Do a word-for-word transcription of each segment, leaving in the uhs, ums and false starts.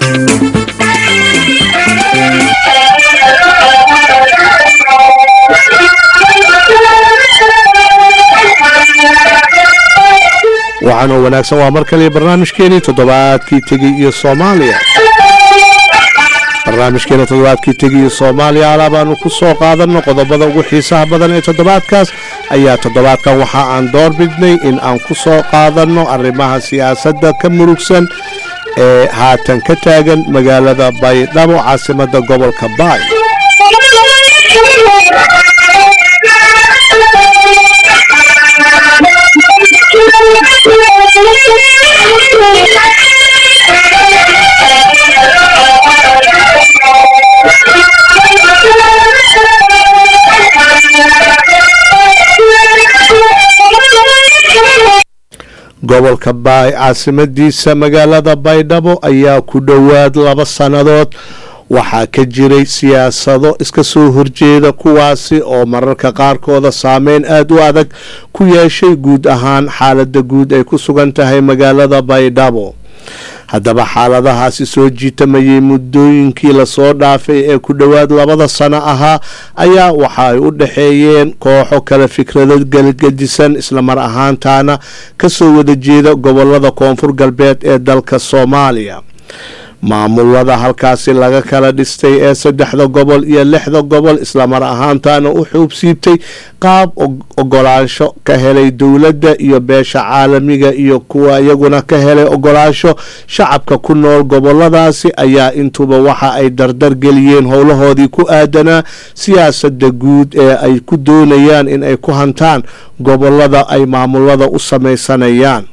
waxaana wanaagsan waa mar kale barnaamijkeeni toddobaadkii tegay iyo Soomaaliya barnaamijkeena toddobaadkii tegay iyo Soomaaliya alaabaan ku soo qaadano qodobada ugu xiisaha badan ee toddobaadkaas ayaa toddobaadkan waxa aan door bidnay in aan ku soo qaadano arrimaha siyaasadda ka murugsan ee haatan ka taagan magaalada Baydhabo caasimadda gobolka Baay gobolka Baay caasimadiisa magaalada Baydhabo ayaa ku dhowaad laba sanadood waxaa ka jiray siyaasado iska soo horjeeda kuwaasi oo mararka qaarkooda saameyn aad u adag ku yeeshay guud ahaan xaaladda guud ay ku sugan tahay magaalada Baydhabo haddaba xaaladahaasi soo jiitamayay muddooyinkii lasoo dhaafay ee ku dhowaad labada sano ahaa ayaa waxa ay u dhaxeeyeen kooxo kala fikrado galgadisan isla mar ahaantaana ka soo wada jeeda gobolada koonfur galbeed ee dalka Soomaaliya maamulada halkaasi laga kala dhistay ee saddexda gobol iyo lixda gobol isla mar ahaantaana u xuubsiibtay qaab ogolaansho ka helay dowladda iyo beesha caalamiga iyo kuwa iyaguna ka helay ogolaansho shacabka ku nool goboladaasi ayaa intuba waxa ay dardar geliyeen howlahoodii ku aadanaa siyaasadda guud ee ay ku doonayaan in ay ku hantaan gobolada ay maamulada u samaysanayaan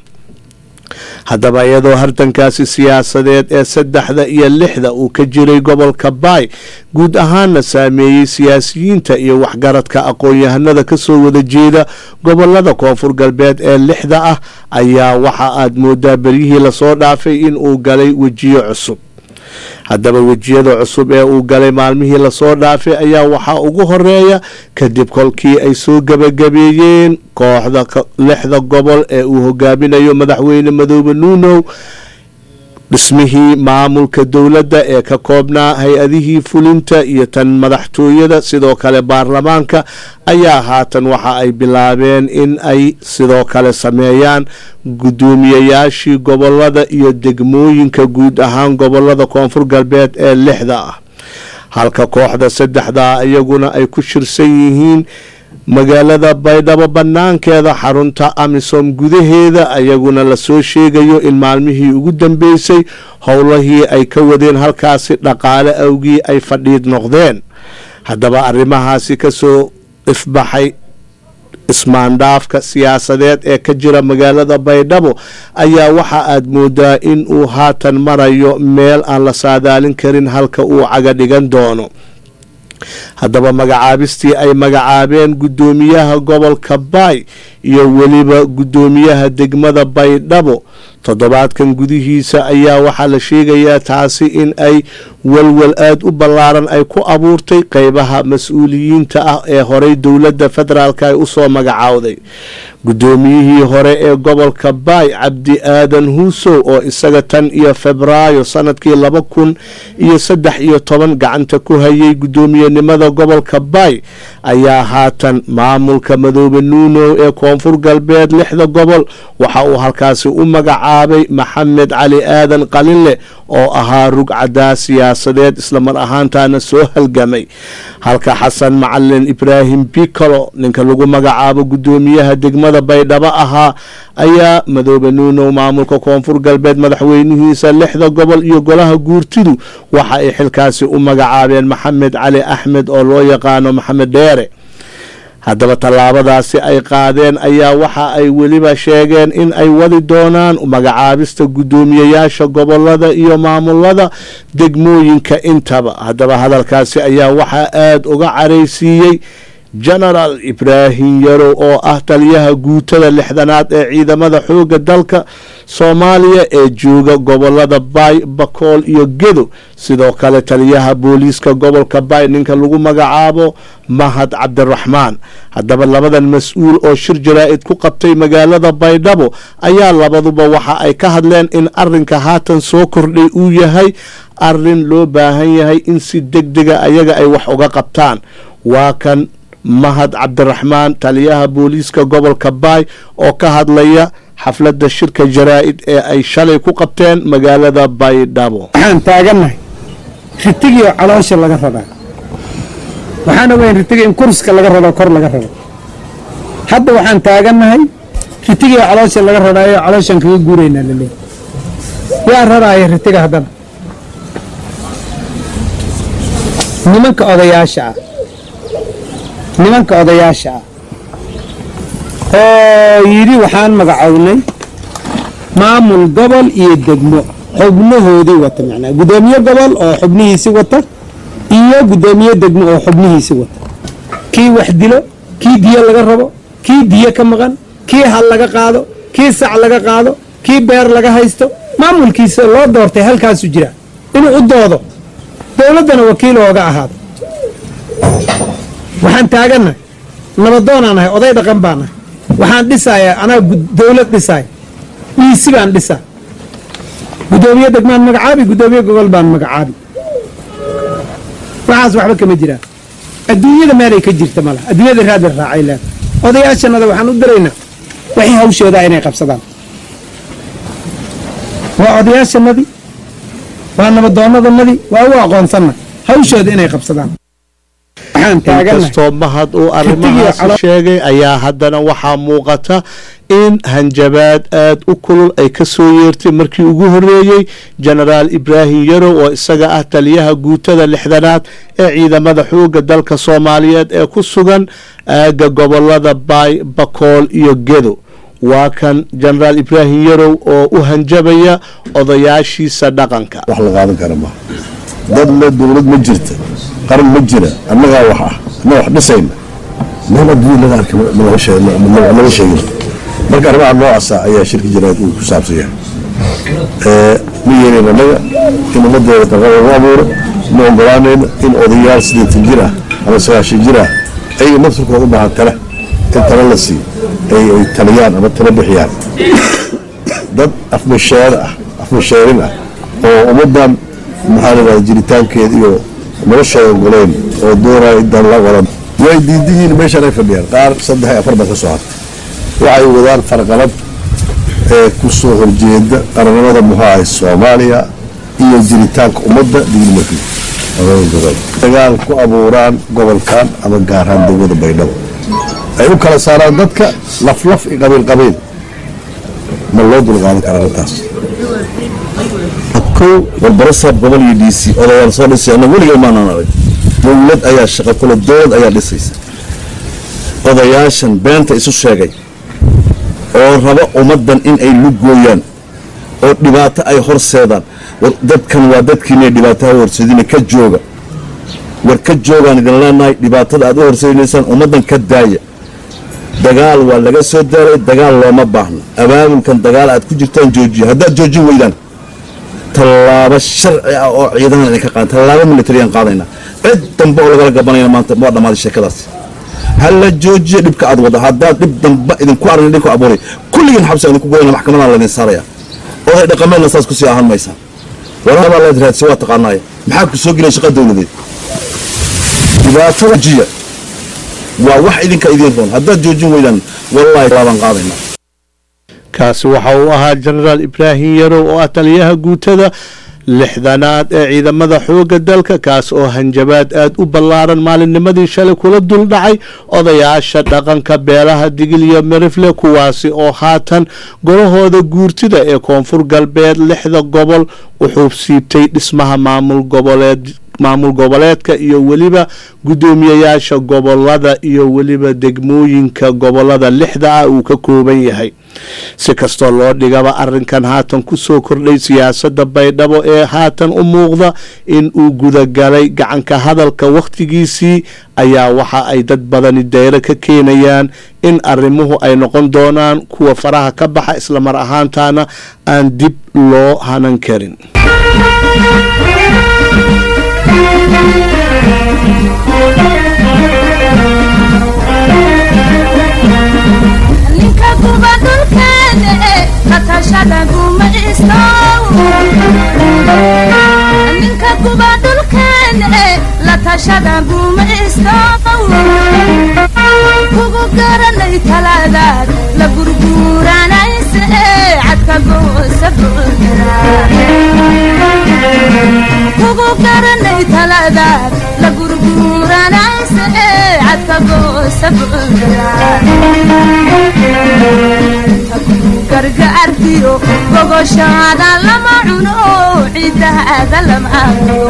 haddaba iyadoo hardankaasi siyaasadeed ee saddexda iyo lixda uu ka jiray gobolka Baay guud ahaanna saameeyey siyaasiyiinta iyo waxgaradka aqoon-yahanada ka soo wada jeeda gobolada koonfur galbeed ee lixda ah ayaa waxa aad moodaa beryihii lasoo dhaafay in uu galay wejiyo cusub haddaba wejiyada cusub ee uu galay maalmihii lasoo dhaafay ayaa waxaa ugu horeeya kadib kolkii ay soo gabagabeeyeen kooxda lixda gobol ee uu hogaaminayo madaxweyne Madoobe Nuunow dhismihii maamulka dowladda ee ka koobnaa hay-adihii fulinta iyo tan madaxtooyada sidoo kale baarlamaanka ayaa haatan waxa ay bilaabeen in ay sidoo kale sameeyaan gudoomiyayaashii gobolada iyo degmooyinka guud ahaan gobolada koonfur galbeed ee lixda ah halka kooxda saddexda iyaguna ay ku shirsan yihiin magaalada Baydhabo banaankeeda xarunta Amisom gudaheeda ayaguna la soo sheegayo in maalmihii ugu dambeysay howlahii ay ka wadeen halkaasi dhaqaale awgii ay fadhiid noqdeen haddaba arrimahaasi ka soo ifbaxay ismaandhaafka siyaasadeed ee ka jira magaalada Baydhabo ayaa waxa aad moodaa in uu haatan marayo meel aan la saadaalin karin halka uu caga dhigan doono haddaba magacaabistii ay magacaabeen gudoomiyaha gobolka Baay iyo weliba gudoomiyaha degmada Baydhabo toddobaadkan gudihiisa ayaa waxaa la sheegayaa taasi in ay walwal aad u ballaaran ay ku abuurtay qaybaha mas-uuliyiinta ah ee horey dowladda federaalka ay u soo magacaawday gudoomiyihii hore ee gobolka Baay Cabdi Aadan Huusow oo isaga tan iyo Febraayo sanadkii laba kun iyo saddex iyo toban gacanta ku hayay gudoomiyenimada gobolka Baay ayaa haatan maamulka Madoobe Nuunow ee koonfur galbeed lixda gobol waxa uu halkaasi u magacaabay Maxamed Cali Aadan Qalinle oo ahaa rugcada siyaasadeed isla mar ahaantaana soo halgamay halka Xasan Macalin Ibraahim Bikalo ninka lagu magacaabo gudoomiyaha degmada Baydhabo ahaa ayaa Madoobe Nuunow maamulka koonfur galbeed madaxweynihiisa lixda gobol iyo golaha guurtidu waxa ay xilkaasi u magacaabeen Maxamed Cali Axmed oo loo yaqaano Maxamed Dheere haddaba tallaabadaasi ay qaadeen ayaa waxa ay weliba sheegeen in ay wadi doonaan magacaabista gudoomiyayaasha gobolada iyo maamulada degmooyinka intaba haddaba hadalkaasi ayaa waxaa aad uga caraysiiyey genaraal ibraahim yarow oo ah taliyaha guutada lixdanaad ee ciidamada xooga dalka soomaaliya ee jooga gobolada baay bakool iyo gedo sidoo kale taliyaha booliiska gobolka baay ninka lagu magacaabo mahad cabdiraxmaan haddaba labadan mas-uul oo shir jaraa'id ku qabtay magaalada baydhabo ayaa labaduba waxa ay ka hadleen in arinka haatan soo kordhay uu yahay arin loo baahan yahay in si degdega ayaga ay wax uga qabtaan waa kan mahad cabdiraxmaan taliyaha booliiska gobolka baay oo ka hadlaya xafladda shirka jaraa'id ee ay shalay ku qabteen magaalada baydhabo waxaan taaganahay ritigii caloosha laga rabaa waxaan ogeyn ritigii in kurska laga rabo kor laga rabo hadda waxaan taaganahay ritigii caloosha laga rabaayo calooshan kaga guuraynaa laleeyahay yaa rabaaya ritiga haddana nimanka odayaasha ah nimanka odayaasha ah oo yidhi waxaan magacownay maamul gobol iyo degmo xubnahoodii wata macnaa gudoomiye gobol oo xubnihiisi wata iyo gudoomiye degmo oo xubnihiisi wata kii wax dilo kii diyo laga rabo kii diyo ka maqan kii hal laga qaado kii sac laga qaado kii beer laga haysto maamulkiisa loo doortay halkaasu jira inuu u doodo dowladdana wakiil ooga ahaado waxaan taaganahay nabadoonaan nahay oday dhaqan baan nahay waxaan dhisayaa anaa dowlad dhisaaya dhiisi baan dhisaa gudoomiye degmaan magacaabi gudoomiye gobol baan magacaabi waxaas waxba kama jiraan adduunyada meelay ka jirta malaha adduunyada raad la raacay leeda odayaashanada waxaan u diraynaa waxay hawshooda inay qabsadaan waa odayaashanadii waa nabadoonnadanadii waa u aqoonsanna hawshooda inay qabsadaan inkastoo mahad uu arrimahaasi sheegay ayaa haddana waxaa muuqata in hanjabaad aad u kulul ay ka soo yeertay markii ugu horreeyey genaraal ibraahim yarow oo isaga ah taliyaha guutada lixdanaad ee ciidamada xoogga dalka soomaaliyeed ee ku sugan aagga gobolada baay bakool iyo gedo waa kan genaraal ibraahim yarow oo u hanjabaya odayaashiisa dhaqanka wax la qaadan kara ma dad la dowlad ma jirta qaran ma jira annagaa wax ah annaga wax dhisayna meel adduunya laga arkay malaga sheegin marka arrimaha noocaasa ayaa shirka jaraa'id uu ku saabsan yahay ma yeelin annaga in ummaddeeda darqaba u abuuro ma ogolaanayna in odayaal siddeetan jir ah ama sagaashan jir ah ayaga naftirkooda u baahan tale in tale la siiyo ay taliyaan ama tale bixiyaan dad afmasheer ah afmasheerin ah oo ummaddan maxaa la yidhahda jiritaankeeda iyo noloshooda ogoleyn oo doonaya intaan la wadan way diidihiin meeshaan ay fadhiyaan qaar saddex iyo afar baa ka soo hartay waxay wadaan farqalad ee ku soo horjeeda qarannimada muxuu ahay soomaaliya iyo jiritaanka ummadda dignimarkii dagaal ku abuuraan gobolkan ama gaarhaan degmada baydhabo ay u kala saaraan dadka laflaf iyo qabiil qabiil ma loo dulqaadan kara arrintaas warbarasab gobol iyo d c odayaal soo dhisay annaga weligay maanaan arag dowlad ayaa shaqa kule dowlad ayaa dhisaysa odayaashan beenta isu sheegay oo raba ummaddan in ay lugooyaan oo dhibaato ay horseedaan dadkan waa dadkiinay dhibaataha horseedina ka jooga war ka joogaan idin leenahay dhibaatada aad u horseedinaysaan ummaddan ka daaya dagaal waa laga soo daaray dagaal looma baahno abaabulkan dagaal aad ku jirtaan joojiya haddaad joojin weydaan tallaabo sharci ah oo ciidanan idinka qaadan tallaabo militariyaan qaadaynaa cid dambe oo lagala gabanayna maanta waa dhammaaday sheekadaasi ha la joojiya dhibka aad wada haddaad dhib dambe idinku aragna dhibku abuuray kulligiin xabsi idinku goyna maxkamadaan laydin saaraya oday dhaqameedna saas kusii ahaan maysaan walaabaa leed raadsi waa taqaanaaya maxaa ku soo gelaya shaqa dowladeed dhibaatada jiya waa wax idinka idiin roon haddaad joojin weydaan wallaahi laabaan qaadaynaa kaasi waxa uu ahaa genaraal ibraahim yarow oo ah taliyaha guutada lixdanaad ee ciidamada xoogga dalka kaas oo hanjabaad aad u ballaaran maalinnimadii shalay kula dul dhacay odayaasha dhaqanka beelaha digil iyo mirifle kuwaasi oo haatan golahooda guurtida ee koonfur galbeed lixda gobol u xuubsiibtay dhismaha maamul goboleed maamul goboleedka iyo weliba guddoomiyayaasha gobolada iyo weliba degmooyinka gobolada lixda ah uu ka kooban yahay si kastoo loo dhigaba arrinkan haatan kusoo kordhay siyaasadda baydhabo ee haatan u muuqda in uu gudagalay gacanka hadalka wakhtigiisii ayaa waxa ay dad badani dayro ka keenayaan in arrimuhu ay noqon doonaan kuwa faraha ka baxa islamar ahaantaana aan dib loo hanan karin. gargaartiyo gogoshaada lama cuno ciidaada lama aqo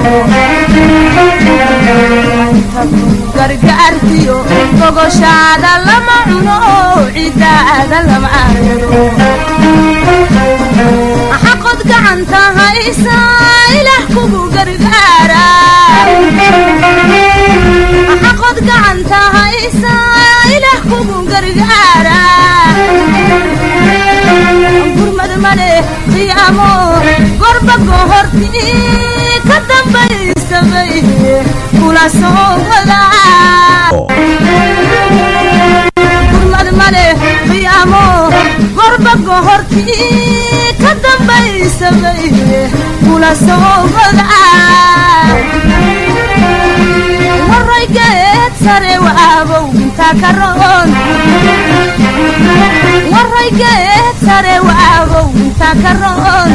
gargaartiyo gogoshaada lama cuno ciidaada lama aqo xaqod gacanta haysa ilaah kugu gargaara xaqod gacanta haysa ilaah kugu gargaara gurmad male qiyaamo gorba gohorti ka dambaysabay kula soo wada gurmad male qiyaamo gorba gohorti ka dambaysabay kula soo wada waraygeed sare waabow inta karoon waraygeed sare waabow inta karoon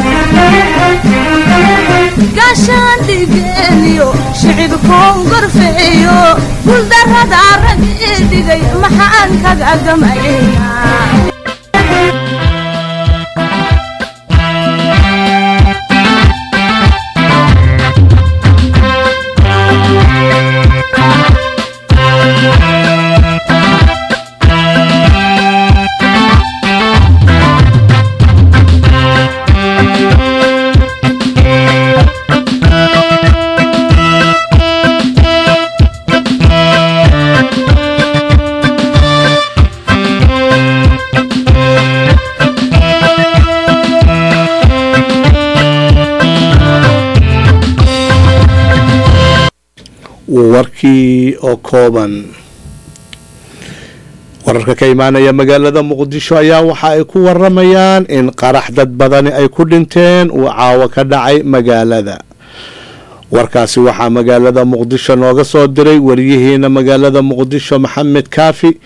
gaashaan dhigeeniyo shicibkoon gorfeeyo guldarrada rag ii dhigay maxaan kaga gamaynaa warkii oo kooban. wararka ka imaanaya magaalada muqdisho ayaa waxa ay ku waramayaan in qarax dad badani ay ku dhinteen uu caawa ka dhacay magaalada. warkaasi waxaa magaalada muqdisho nooga soo diray wariyaheena magaalada muqdisho maxamed kaafi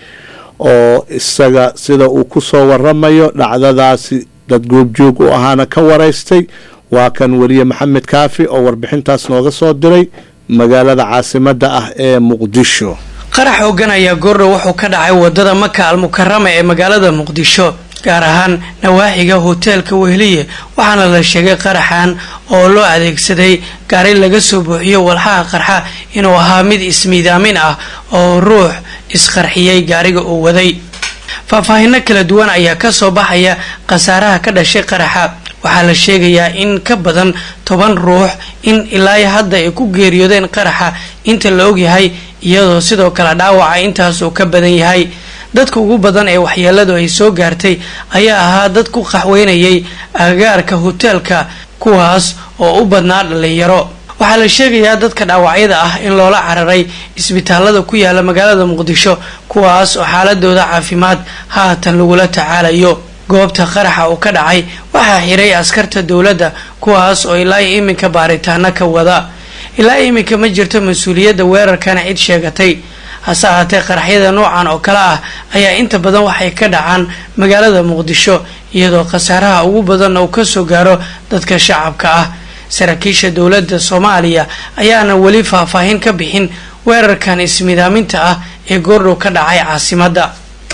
oo isaga sida uu ku soo waramayo dhacdadaasi dad goobjoog u ahaana ka waraystay. waa kan wariye maxamed kaafi oo warbixintaas nooga soo diray magaalada caasimada ah ee muqdisho. qarax hoggan ayaa goordhow wuxuu ka dhacay wadada Maka al-Mukarrama ee magaalada muqdisho gaar ahaan nawaaxiga hoteelka Wehliye waxaana la sheegay qaraxan oo loo adeegsaday gaari laga soo buuxiyo walxaha qarxa inuu ahaa mid ismiidaamin ah oo ruux isqarxiyay gaariga uu waday. faahfaahin kala duwan ayaa ka soo baxaya qasaaraha ka dhashay qaraxa. waxaa la sheegayaa in ka badan toban ruux in ilaa hadda ay ku geeriyoodeen qaraxa inta la og yahay iyadoo sidoo kale dhaawaca intaas uu ka badan yahay. dadka ugu badan ee waxyeeladu ay soo gaartay ayaa ahaa dad ku qaxweynayay agagaarka hoteelka kuwaas oo u badnaa dhalinyaro. waxaa la sheegayaa dadka dhaawacyada ah in loola cararay isbitaalada ku yaala magaalada muqdisho kuwaas oo xaaladooda caafimaad haatan lagula tacaalayo. goobta qaraxa uu ka dhacay waxaa xiray askarta dawladda kuwaas oo ilaa iminka baaritaano ka wada. ilaa iminka ma jirto mas'uuliyadda weerarkan cid sheegatay. hase ahaatee qaraxyada noocan oo kale ah ayaa inta badan waxay ka dhacaan magaalada muqdisho iyadoo khasaaraha ugu badan uu ka soo gaaro dadka shacabka ah. saraakiisha dawladda Soomaaliya ayaana wali faahfaahin ka bixin weerarkan ismidaaminta ah ee goordhow ka dhacay caasimadda.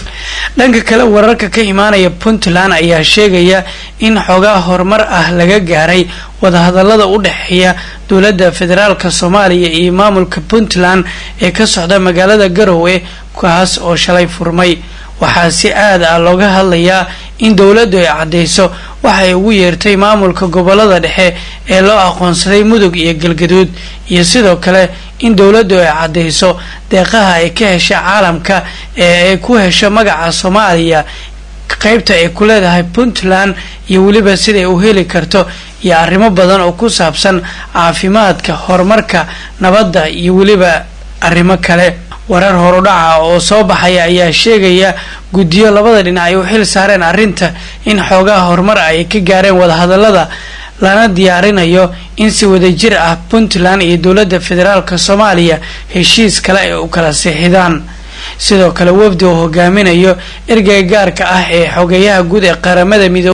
dhanka kale wararka ka imaanaya Puntland ayaa sheegaya in xogaa horumar ah laga gaaray wadahadalada u dhaxeeya dawladda federaalka Soomaaliya iyo maamulka Puntland ee ka socda magaalada Garowe kaas oo shalay furmay. waxaa si aad ah looga hadlayaa in dowladdu ay caddayso waxay ugu yeertay maamulka gobolada dhexe ee loo aqoonsaday mudug iyo galgaduud iyo sidoo kale in dowladdu ay caddayso deeqaha ay ka hesha caalamka ee ay ku hesho magaca soomaaliya qaybta ay ku leedahay puntland iyo weliba siday u heli karto iyo arrimo badan oo ku saabsan caafimaadka horumarka nabadda iyo weliba arrimo kale warar horudhaca oo soo baxaya ayaa sheegaya guddiyo labada dhinac ay u xil saareen arrinta in xoogaha horumar ay ka gaareen wadahadalada lana diyaarinayo in si wadajir ah puntland iyo dowladda federaalka soomaaliya heshiis kale ay u kala sixidaan sidoo kale wafdi oo hogaaminayo ergeyga gaarka ah ee xogeyaha guud ee qaramada midoobe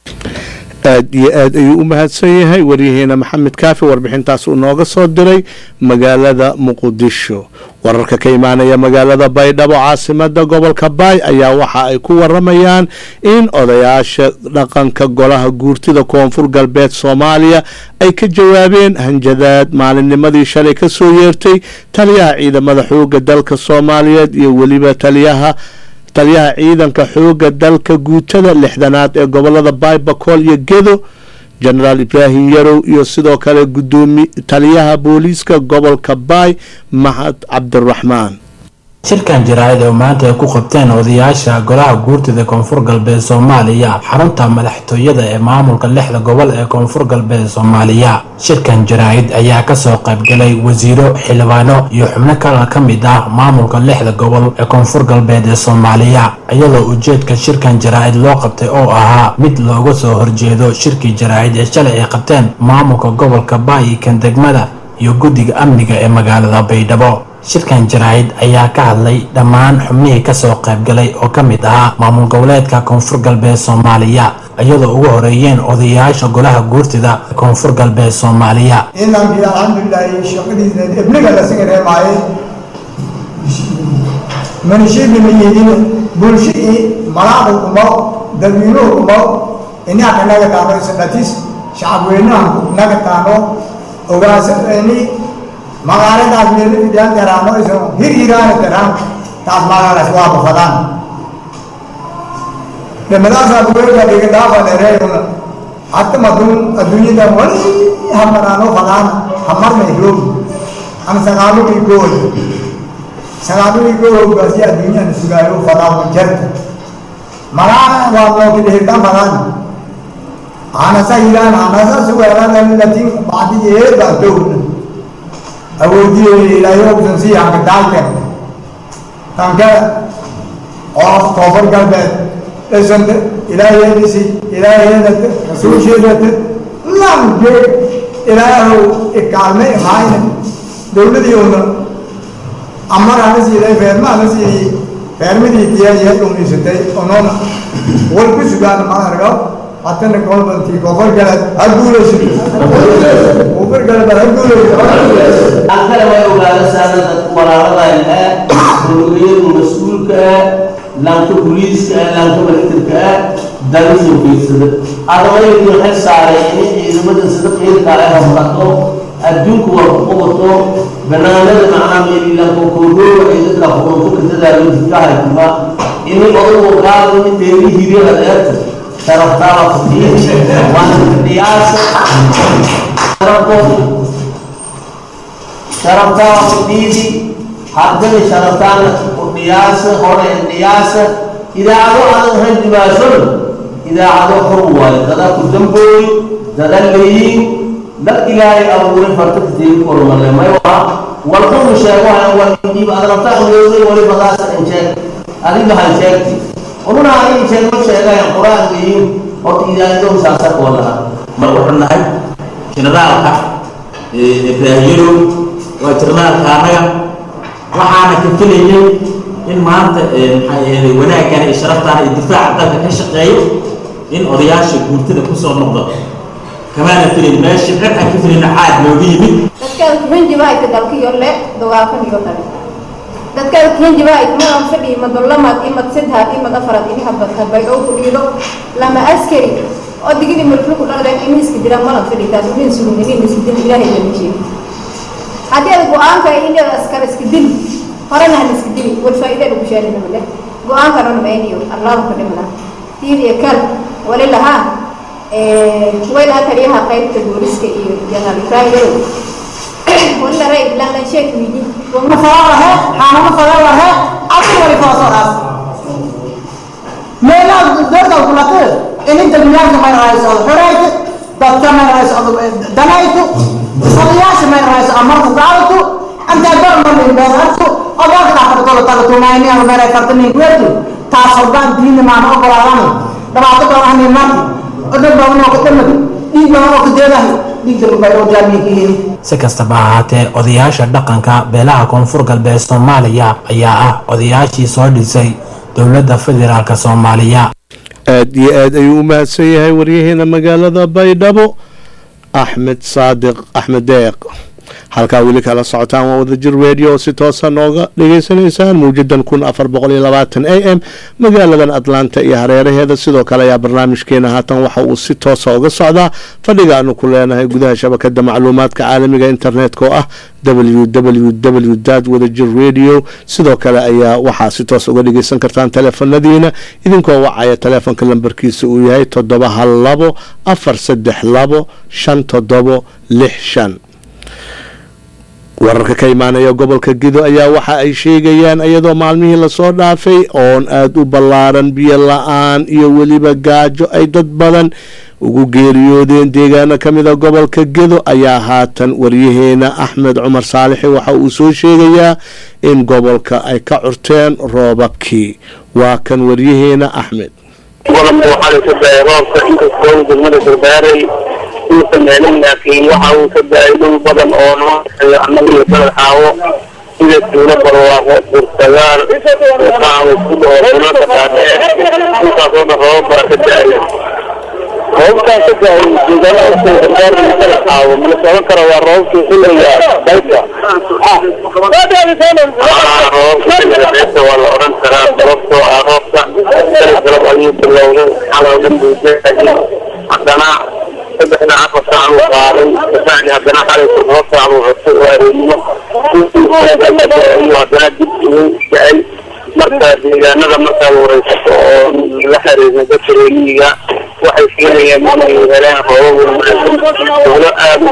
aad iyo aad ayuu u mahadsan yahay waryaheena maxamed kaafi warbixintaas uu nooga soo diray magaalada muqdisho wararka ka imaanaya magaalada baydhabo caasimada gobolka baay ayaa waxa ay ku waramayaan in odayaasha dhaqanka golaha guurtida koonfur galbeed soomaaliya ay ka jawaabeen hanjadaad maalinnimadii shalay ka soo yeertay taliyaha ciidamada xooga dalka soomaaliyeed iyo weliba taliyaha taliyaha ciidanka xooga dalka guutada lixdanaad ee gobolada baay bakool iyo gedo jenaraal ibraahim yarow iyo sidoo kale gudoomi taliyaha booliiska gobolka baay mahad cabdiraxmaan shirkan jaraa'id oo maanta ay ku qabteen odayaasha golaha guurtida koonfur galbeed Soomaaliya xarunta madaxtooyada ee maamulka lixda gobol ee koonfur galbeed Soomaaliya shirkan jaraa'id ayaa ka soo qayb galay wasiiro xildhibaano iyo xubno kale ka mid ah maamulka lixda gobol ee koonfur galbeed ee Soomaaliya iyadoo ujeedka shirkan jaraa'id loo qabtay oo ahaa mid looga soo horjeedo shirkii jaraa'id ee shalay ay qabteen maamulka gobolka Baay kan degmada iyo guddiga amniga ee magaalada Baydhabo shirkan jaraa'id ayaa ka hadlay dhammaan xubnihii ka soo qayb galay oo ka mid ahaa maamul goboleedka koonfur galbeed Soomaaliya iyadoo ugu horeeyeen odayaasha golaha guurtida koonfur galbeed Soomaaliya inaan bi alxamdulillaah shaqadiisa ibniga la sigareemay manishidi miyidin bulshii malaadu kuma dadweynuhu kuma inaa kanaga taano sadatis shacabweynaha naga taano ogaasani magaaladaas meel fidiyaan taraano iso hirhiraan taraan taas magaalaas waa bafadaan dhamadaasa buweega dhiga dhaafa dheereeyuna hatta madun adduunyada wali hamaraano fadaan hamarna ihloob ama sagaalugii gool sagaalugii gool gaasi adduunyada sugaayo fadaan jarta malaana waa loo kidhirtaan fadaan aanasa hiraan aanasa sugeelaan latin bacdi eeda downa أودي إلى يوم تنسيه عن الدعوة كان كذا أو كفر قلبه إنسان إلى يدسي إلى يدت رسول شيء لم يجي إلى هو الكلمة هاي دولة ديونا أمر أنا سيرة فرما أنا سيرة فرما دي تيا يا توم نسيتي أنون والكل سبحان ما هرجع حتى نقول بنتي كفر قلب أقول شيء كفر قلب أقول شيء أكثر ما يقال سادة وراء الله دولية مسؤول كا لانتو بوليس كا لانتو ملكتر كا درس في الصدق هذا ما يقول حس ساري إذا ما تصدق غير كلام مراتو أدوك وقوتو بنانا المعامل اللي لانتو كودو إذا تلاقون كذا دارو تكاه كما إني أقول وقال من تيري هيري هذا شرف تعرف فيه وأنا النياس شرف شرفتان فديدي حتى شرفتان النياس هون النياس إذا عدوا عن هند باشر إذا عدوا حروا إذا كدم بوي إذا الليين لا إلهي أول فرتك تيجي كورما لما يوقع والكل شيء والجيب أدركته ويوزي ولي بغاس إنشاء هذه بحال شيء ومن هذه شيء من شيء لا القرآن جيم أو إذا عندهم ساسك ولا ما وحنا هاي شنرالك إبراهيم وجرنال كامية وحنا كتلين إن ما أنت ولا كان إشرفتها الدفاع عن كشقي إن أرياش قلت لك كسر النقطة كمان كتلين ماشي حتى كتلين عاد موجود dadka hinji baa ka dalka yolle dawaakan yolle dadka hinji baa ma anfadi ma dolama ima sadha ima afarad ima habta bay oo kulido lama askari oo digini markuu ku dhaqday imiska dira ma anfadi taas min suuqin misidin ilaahay leeyahay hadii go'aanka in askar iska dil horana iska dil wal faa'iido u sheegay male go'aanka run bayniyo allah ku dhimana تيري كان ولا لها ولا تريها قيد تبورسك إيه جنال فايدة ولا رأي لما شيء ويدي وما فرارها حنا فرارها أكثر فرصات ميلا درجة وكلاته إن أنت بنيان ما رئيس الحراج دكتور ما رئيس دنايته صلياش ما رئيس أمر قالته أنت دور من بيرته أبغى تأخذ طول طول توماني أنا ما رأيت تني قلته تاسبان دين ما أنا أقول أنا دبعت كلام عن النار أدب بقولنا كتير دين بقولنا كتير دين تلو بيرو جامي كيه si kastaba ha ahaatee odayaasha dhaqanka beelaha koonfur galbeed soomaaliya ayaa ah odayaashii soo dhisay dowladda federaalka soomaaliya aad iyo aad ayuu u mahadsan yahay waryaheena magaalada baydhabo axmed saadiq axmed deeq halkaa weli kala socotaan waa wadajir radio si toosa nooga dhegaysanaysaan mawjadan kun afar boqol iyo labaatan a m magaaladan atlanta iyo hareeraheeda sidoo kale ayaa barnaamijkeena haatan waxa uu si toosa uga socdaa fadhiga aanu ku leenahay gudaha shabakada macluumaadka caalamiga internetka oo ah w w w dot wadajir radio sidoo kale ayaa waxaa si toos uga dhegeysan kartaan teleefanadiina idinkoo wacaya teleefonka lambarkiisa uu yahay toddoba hal labo afar saddex labo shan toddobo lix shan wararka ka imaanaya gobolka Gedo ayaa waxa ay sheegayaan iyadoo maalmihii la soo dhaafay oon aad u ballaaran biyo la'aan iyo weliba gaajo ay dad badan ugu geeriyoodeen deegaano ka mid ah gobolka Gedo ayaa haatan waryaheena Axmed Cumar Saalixi waxa uu soo sheegayaa in gobolka ay ka curteen roobabkii waa kan waryaheena Axmed gobolka waxa la sameeyay roobka inta soo degmada Berbaaray وسمعنا لكن وحاول تبايدون بدن أونو أنه يبدأ حاو إذا كنا برواق برتغال وحاول كله وكنا تقاطع وكاثون الروب برتجاي روب كاتجاي جدال أوسط الدار يبدأ حاو من سوكر والروب كله يا بيتا آه روب كله بيتا والأوران ترى روب تو روب تا ترى عليه باللون على جنب الجاي عندنا بدنا عقب ساعة وقارن فعني عندنا حالة الروح ساعة وعصر وارينه وعندنا جبتين جاي مركز ديانا لمركز ورئيسة لحري نجسرينية وحيثين يمني غلاء فهو ولا آب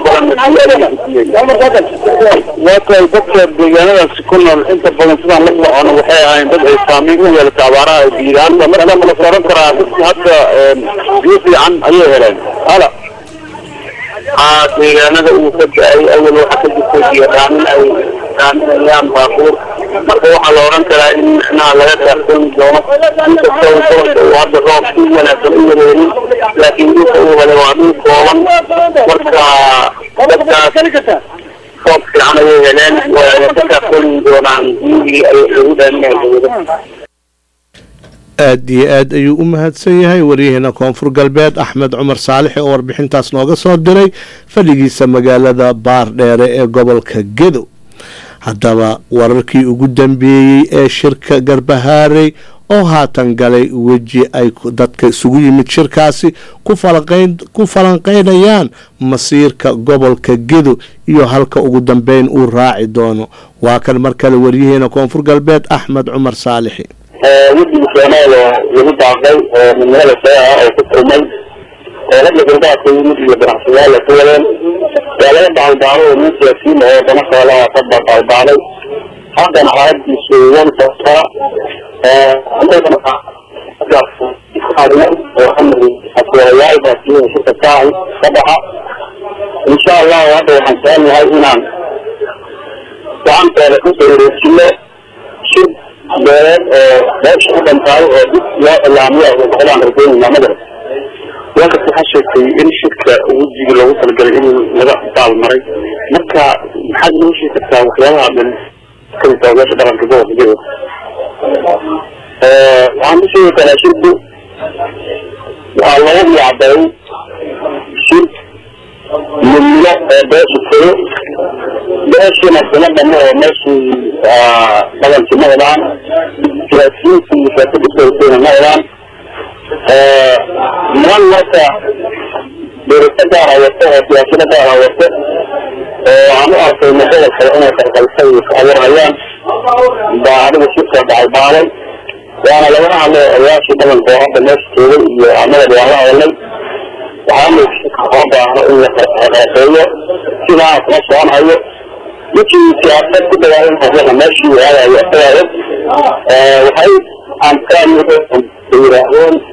وكي دكتور ديانا لسكونا انت بلنسنا لما انا وحيا عين بدأ اسلامي ويا لتعبارها ديان ومركز ملصوران ترى حتى يوفي عن اي غلاء هلا deegaanada uu ka ba'ay awal waxa ka jirtay deegaanada ay kaanayaan baabuur marka waxa la oran karaa in inaa laga taxadin doono oo hadda roobkii wanaagsan u yareeyay laakiin inta uu wada waa mid kooban marka dadka roob fiican ay heleen waa ka taxadin doonaan intii ay ugu dhanaan aad iyo aad ayuu u mahadsan yahay waryaheena koonfur galbeed Axmed Cumar Saalixi oo warbixintaas nooga soo diray fadhigiisa magaalada Baardheere ee gobolka Gedo haddaba wararkii ugu dambeeyay ee shirka Garbahaarey oo haatan galay weji ay dadka isugu yimid shirkaasi ku falanqeyn ku falanqeynayaan masiirka gobolka Gedo iyo halka ugu dambeyn uu raaci doono waa kan markale waryaheena koonfur galbeed Axmed Cumar Saalixi ودي كمان لو تعقل من هذا الشيء أو تكمل لما جربت أقول مدي برأس الله لكولا ولا بعض بعض الناس يسمى هو بنفس ولا طبق أو بعض هذا العاد يسوون تصرع أنا بنفع حاليا وأمري أقوياء بسيط شو تساعي طبعا إن شاء الله هذا حسين هاي هنا وعم تعرفوا تقولوا شو بلد باش حدا نتاعو لا العملية وطلع رجال ما مدرس وقت تحشك في إن الشركة وجي لو وصل الجريمة لقى بتاع المريض مكة حد من شيء تبتاع وخلالها من كل توجه درجة جوه في جوه وعنده شيء كلا شركة والله يبي عباي شركة من لا باش الفرق باش مثلا بنو ماشي بدل في مهران ثلاثين في كتب السويسين مهران من متى برتجع روته في كده روته عم أعرف المثال الخلقنا كالخلفية في أول أيام بعد ما شفت بعد بعد وانا لو انا على الرياض طبعا فوق الناس تقول عمل والله والله وعامل وضع إلا خير كذا نص أنا هي يمكن سياسات كده يعني هذا ماشي وهذا يحتاج وهي عن كان يقولون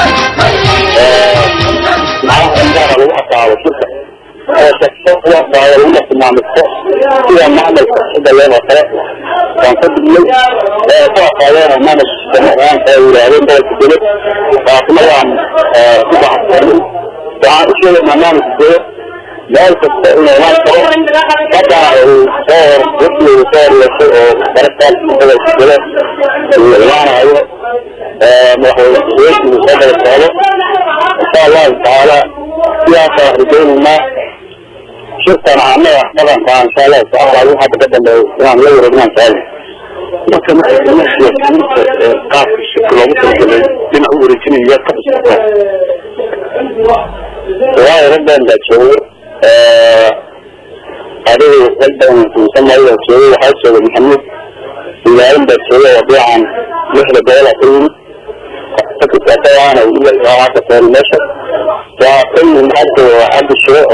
معه إنجاز الوقت على شركة شخص وقت على الوقت مع مستوى كذا معمل كذا اللي هو ثلاث كان كل فوق علينا ما مش تمام في العلوم ده كده فطبعا طبعا وعن شيء المنام الدور لا يستطيع ما يصير قطع الصور وصل وصار بركات هذا الكلام المعنى هو ما هو ليش المسألة الثالث إن شاء الله تعالى سياسة بدون ما شرطة عامة طبعا إن شاء الله تعالى عليه حتى قدم يعني لو ربنا تعالى لكن ماشي قاف الشكل ومثل لما هو رجيني يقف وهاي ربنا لا تشوف هذه ربنا تسمى لا تشوف حاسة محمد اللي عنده تشوف وضيعا مثل دولة كل فكرة أتوانا وإلا إعاقة في المشهد وكل من حد حد الشيء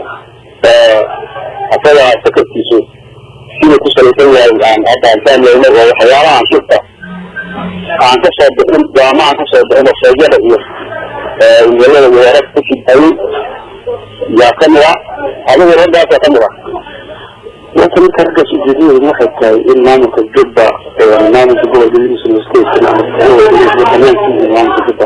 أتوا فكرة تشوف فيه كسر يسوي عن أبدا إنسان يومه وحيانا عن شفته عن كسر بقول جامعة كسر بقول السجادة ويلا ويارك في الطريق يا كاميرا هذا يرد على كاميرا لكن كرجس الجديد ما حتى الإمام الجبة الإمام الجبة اللي يسمى السكيت الإمام الإمام الجبة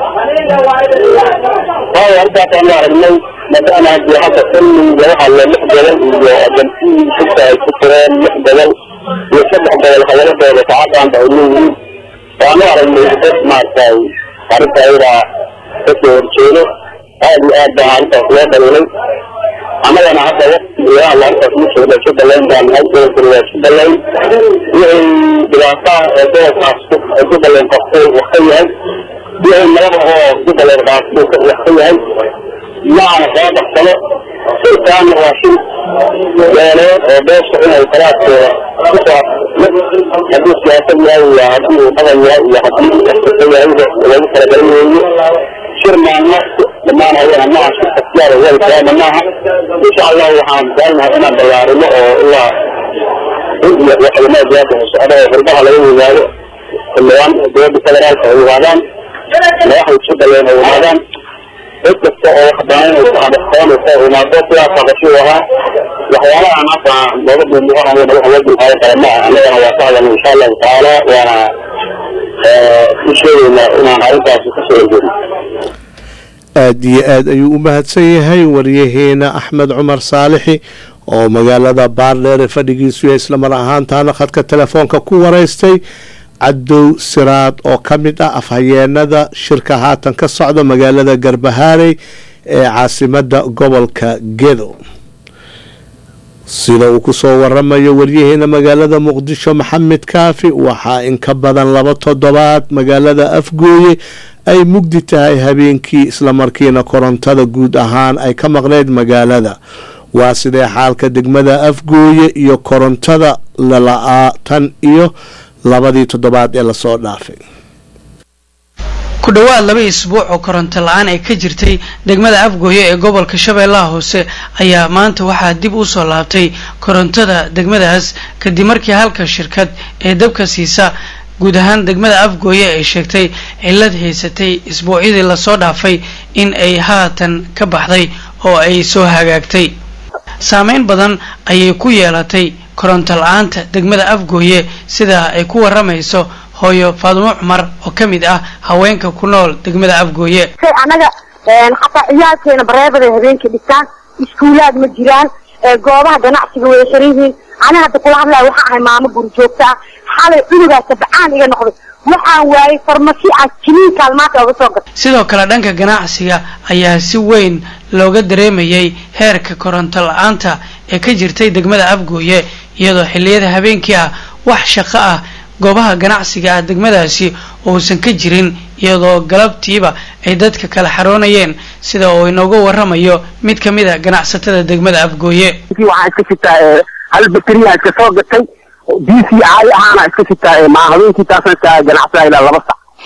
هاي أرجع كاميرا المي مثلا بهذا كل يروح على المحجلة وأجنبي حتى الكتران محجلة يسبح بالخيالات ويتعاطى عند علوم فأنا أرى إنه يسمع التاوي عرفت أيضا تسوي شيله هذه أبدا عن تقوية الولي عملنا هذا وقت يا الله تسمع شيله شد الليل عن هذا كله شد الليل يهم بلاطة ده صاحب شد الليل تقوي وخيال يهم مرة هو شد الليل تقوي وخيال لا أنا هذا خلاص صرت أنا راشد يعني بس أنا ثلاث تسعة حديث سياسية وحديث قضايا وحديث اقتصادية وذكر بيني شرنا الناس لما أنا هو الناس اختيار وذلك كلام معها إن شاء الله وحام قالنا أنا بيار الله الله وحنا ما جاءته أنا فرضها لين ذلك اللي أنا بيد كلامك هو هذا لا يحد شد لين هو هذا التسوق خدمات وصعد الخال ومعطوك يا صديقها وحيانا أنا بقول من هو أنا بقول هذا هذا كلام أنا وصعد إن شاء الله تعالى وأنا في شيء أنا عايز أسويه aad iyo aad ayuu u mahadsan yahay waryaheena Axmed Cumar Saalixi oo magaalada Baardheer fadhigiisu yahay isla mar ahaantaana khadka telefoonka ku wareystay Cadow Siraad oo kamid ah afhayeenada shirka haatan ka socda magaalada Garbahaare ee caasimada gobolka Gedo sida uu ku soo waramayo waryaheena magaalada Muqdisho Maxamed Kaafi waxa in ka badan laba toddobaad magaalada Afgooye ay mugdi tahay habeenkii isla markiina korontada guud ahaan ay ka maqneed magaalada waa sidee xaalka degmada Afgooye iyo korontada la tan iyo labadii toddobaad ee la soo dhaafay ku dhawaad laba isbuuc oo koronto la'aan ay ka jirtay degmada Afgooye ee gobolka Shabeellaha Hoose ayaa maanta waxaa dib u soo laabtay korontada degmadaas kadib markii halka shirkad ee dabka siisa guud ahaan degmada Afgooye ay sheegtay cilad haysatay isbuucyadii la soo dhaafay in ay haatan ka baxday oo ay soo hagaagtay saameyn badan ayay ku yeelatay koronto la'aanta degmada Afgooye sida ay ku waramayso hooyo Faadumo Cumar oo kamid ah haweenka ku nool degmada Afgooye anaga xataa ciyaalkeena bareebada habeenkii dhistaan iskuulaad ma jiraan goobaha ganacsiga way xiran yihiin ana hadda kula hadlaa waxa ay maamo guri joogta xalay cunuga tabcaan iga noqday waxaan waayay farmasi ah kiniin kaalmaad uga soo gatay sidoo kale dhanka ganacsiga ayaa si weyn looga dareemayay heerka koronto la'aanta ee ka jirtay degmada Afgooye iyadoo xilliyada habeenkii ah wax shaqo ah goobaha ganacsiga degmadaasi oo san ka jirin iyadoo galabtiiba ay dadka kala xaroonayeen sida oo inooga waramayo mid kamid ah ganacsatada degmada Afgooye waxa iska fitaa hal bakriya iska soo gatay D C I ahana iska fitaa ma habeenkii taasoo ka ganacsiga ilaa laba sac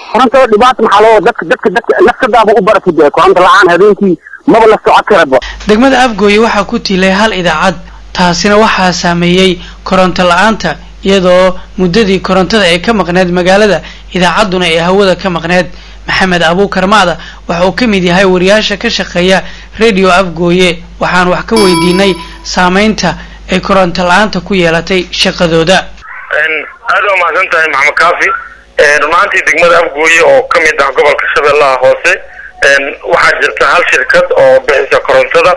korontada dhibaato maxaa loo dadka dadka dadka nafsadaaba u baratay koronto la-aan habeenkii maba la socon karaba. degmada Afgooye waxaa ku tiilay hal idaacad, taasina waxaa saameeyey koronto la-aanta iyadoo muddadii korontada ay ka maqneed magaalada idaacadduna ay hawada ka maqneed. maxamed abuukar maada waxa uu ka mid yahay wariyaasha ka shaqeeya radio Afgooye, waxaan wax ka weydiinay saameynta ay koronto la-aanta ku yeelatay shaqadooda. aad u mahadsantahay maxamed kaafi. runaantii degmada Afgooye oo ka mid ah gobolka Shabeellaha Hoose waxaa jirta hal shirkad oo bixisa korontada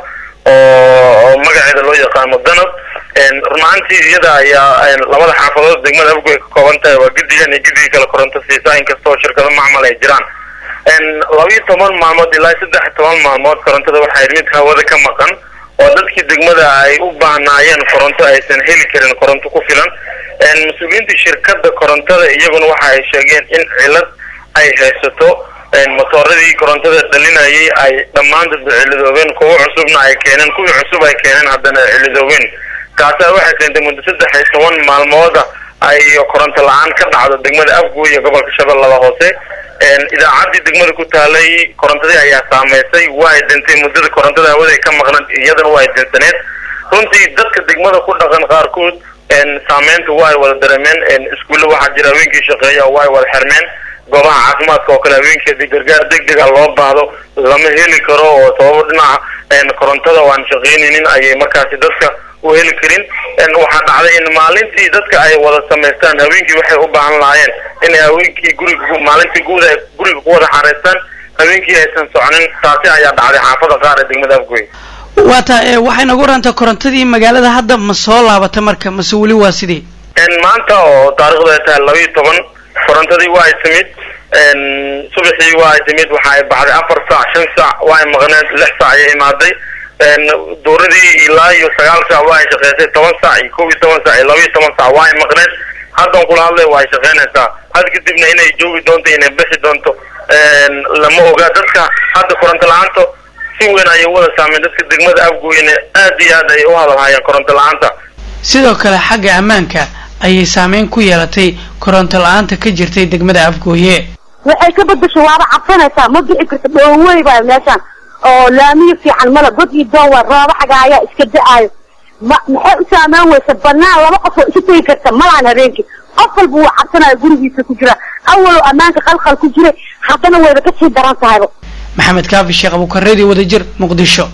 oo magaceeda loo yaqaano Danab. runaantii iyada ayaa labada xaafadood degmada Afgooye ka kooban tahay waa gidigan iyo gidiga kale koronto siisaa inkastoo shirkado macmal ay jiraan. laba iyo toban maalmood ilaa saddex iyo toban maalmood korontada waxay mid hawada ka maqan oo dadkii degmada ay u baahnaayeen koronto aysan heli karin koronto ku filan. mas-uuliyiinta shirkadda korontada iyaguna waxa ay sheegeen in cilad ay haysato matooradii korontada dhalinayay ay dhammaantood cilidoobeen, kuwa cusubna ay keeneen, kuwii cusub ay keeneen haddana cilidoobeen. taasa waxay keentay muddo saddex iyo toban maalmooda ay koronto la-aan ka dhacdo degmada Afgooye gobolka Shabeellaha Hoose. idaacaddii degmada ku taalay korontadii ayaa saameysay, waa dhintay muddada korontada hawada ka maqnaan iyadana waa dhintaneed. runtii dadka degmada ku dhaqan qaarkood saameyntu waa wada dareemeen. iskuulo waxaa jira haweenkii shaqeeya waa wada xirmeen. goobaha caafimaadka oo kale haweenkeedii gargaar degdeg ah loo baahdo lama heli karo oo sababo dhinaca korontada waan shaqeynaynin ayay markaasi dadka u heli karin. waxaa dhacday in maalintii dadka ay wada samaystaan haweenkii waxay u baahan lahaayeen inay haweenkii guriga maalintii guud ay guriga ku wada xareystaan, haweenkii aysan soconin. taasi ayaa dhacday xaafada qaar ee degmada Afgooye. waata waxay nagu rantaa korontadii magaalada hadda ma soo laabata marka mase weli waa sidii? maanta oo taariikhdu ay tahay laba iyo toban korontadii waa ay timid. subaxii waa ay timid, waxa ay baxday afar saac shan saac waa ay maqneed lix saac ayay imaaday. dowladii ilaa iyo sagaal saac waa ay shaqeysay, toban saac iyo kow iyo toban saac iyo laba iyo toban saac waa ay maqneed. haddan kula hadlay waa ay shaqeynaysaa. had kadibna inay joogi doonto inay bixi doonto lama oga. dadka hadda koronto la-aanta si weyn ayay wada saameyn. dadka degmada Afgooyena aad iyo aad ay u hadalhayaan koronto la-aanta. sidoo kale xagga ammaanka ayay saameyn ku yeelatay koronto la-aanta ka jirtay degmada Afgooye. waxay ka bedesho waaba cabsanaysaa ma bixi karto dhoowey baa meeshaan oo laamiyo fiican mala god iyo doon waa rooba xaga ayaa iska da-aayo maxay u saameyn weysa banaan laba qof oo isu tegi karta malaan habeenkii qof walba wuu cabsanaya gurigiisa ku jira awalo ammaanka qalqal ku jiray haddana wayba kasii daran tahayba. maxamed kaafi sheekh abuukar radio wadajir muqdisho.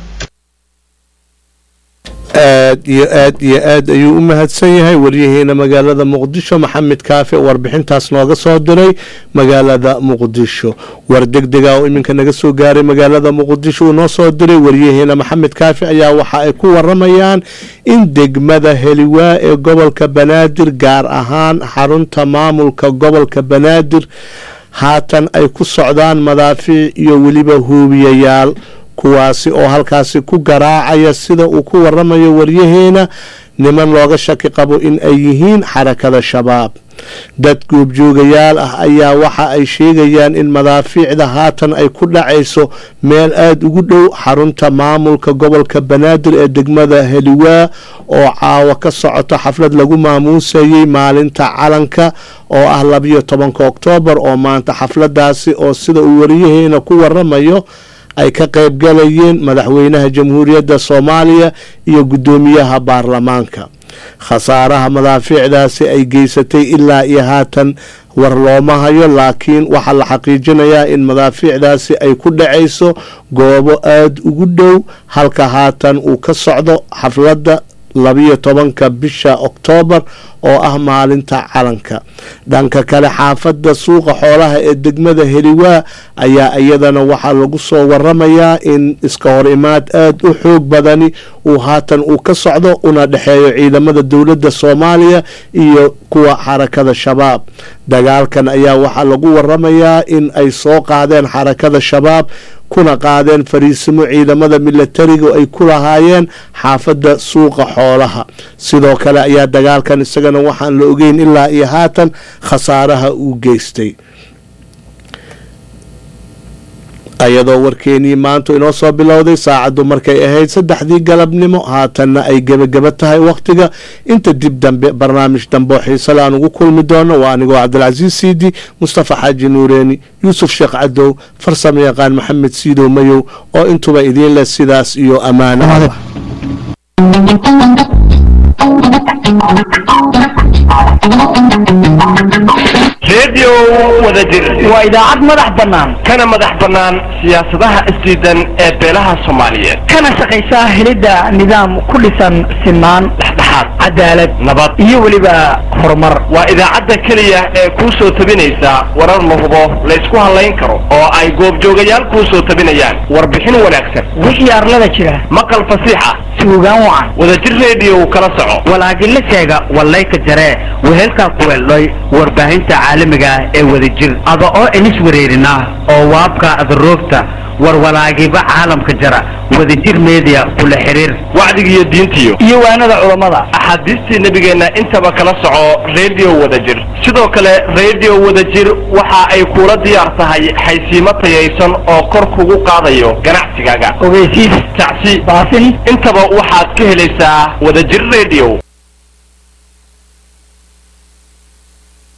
aad iyo aad iyo aad ayuu u mahadsan yahay waryaheena magaalada muqdisho maxamed kaafi warbixintaas nooga soo diray magaalada muqdisho. war degdega oo iminka naga soo gaaray magaalada muqdisho uu noo soo diray waryaheena maxamed kaafi ayaa waxa ay ku waramayaan in degmada Heliwaa ee gobolka Banaadir gaar ahaan xarunta maamulka gobolka Banaadir haatan ay ku socdaan madaafiic iyo weliba huubiyayaal kuwaasi oo halkaasi ku garaacaya sida uu ku waramayo waryaheena niman looga shaki qabo in ay yihiin xarakada shabaab. dad goobjoogayaal ah ayaa waxa ay sheegayaan in madaafiicda haatan ay ku dhacayso meel aada ugu dhow xarunta maamulka gobolka Banaadir ee degmada Heliwaa oo caawa ka socoto xaflad lagu maamuusayay maalinta calanka oo ah laba iyo tobanka Oktoobar oo maanta xafladaasi oo sida uu waryaheena ku waramayo ay ka qayb galayeen madaxweynaha jamhuuriyadda Soomaaliya iyo gudoomiyaha baarlamaanka. khasaaraha madaafiicdaasi ay geysatay ilaa iyo haatan war looma hayo, laakiin waxaa la xaqiijinayaa in madaafiicdaasi ay ku dhacayso goobo aada ugu dhow halka haatan uu ka socdo xafladda laba iyo tobanka bisha Oktoobar oo ah maalinta calanka. dhanka kale xaafadda suuqa xoolaha ee degmada Heliwaa ayaa iyadana waxaa lagu soo waramayaa in iska hor imaad aad u xoog badani uu haatan uu ka socdo una dhexeeyo ciidamada dowladda Soomaaliya iyo kuwa xarakada shabaab. dagaalkan ayaa waxaa lagu waramayaa in ay soo qaadeen xarakada shabaab kuna qaadeen fariisimo ciidamada militariga ay ku lahaayeen xaafadda suuqa xoolaha. sidoo kale ayaa dagaalkan isagana waxaan la ogeyn ilaa iyo haatan khasaaraha uu geystay. ayadoo warkeenii maanta inoo soo bilowday saacaddu markay ahayd saddexdii galabnimo haatanna ay gebageba tahay wakhtiga inta dib dambe barnaamij dambe oo xiise la aan ugu kulmi doono waa anigoo cabdilcasiis siidi mustafa xaaji nuureeni yuusuf sheekh cadow farsamo yaqaan maxamed siidow mayow oo intuba idiin leh sidaas iyo ammaano radio wadajir waa idaacad madax bannaan kana madax bannaan siyaasadaha isdiidan ee beelaha Soomaaliyeed kana shaqaysa helidda nidaam ku dhisan sinaan dhexdhexaad cadaalad nabad iyo waliba horumar waa idaacadda kaliya ee ku soo tabinaysa warar la hubo la isku halayn karo oo ay goob joogayaal ku soo tabinayaan warbixin wanaagsan wixii arlada jira maqal fasiix ah suugaan wacan wadajir radio kala soco walaagin la sheega walayka jare wehelka kuweeloy warbaahinta caalamiga ee wadajir aba oo inis wareerina oo waabka adroogta warwalaagiba caalamka jara wadajir media kula xiriir wacdiga diintiyo iyo waanada culimada axaadiistii nabigeena intaba kala soco radio wadajir sidoo kale radio wadajir waxa ay kula diyaar tahay xaysiimo tayaysan oo kor kugu qaadayo ganacsigaaga ogeysiis tacsi baasin intaba waxaad ka helaysaa wadajir radio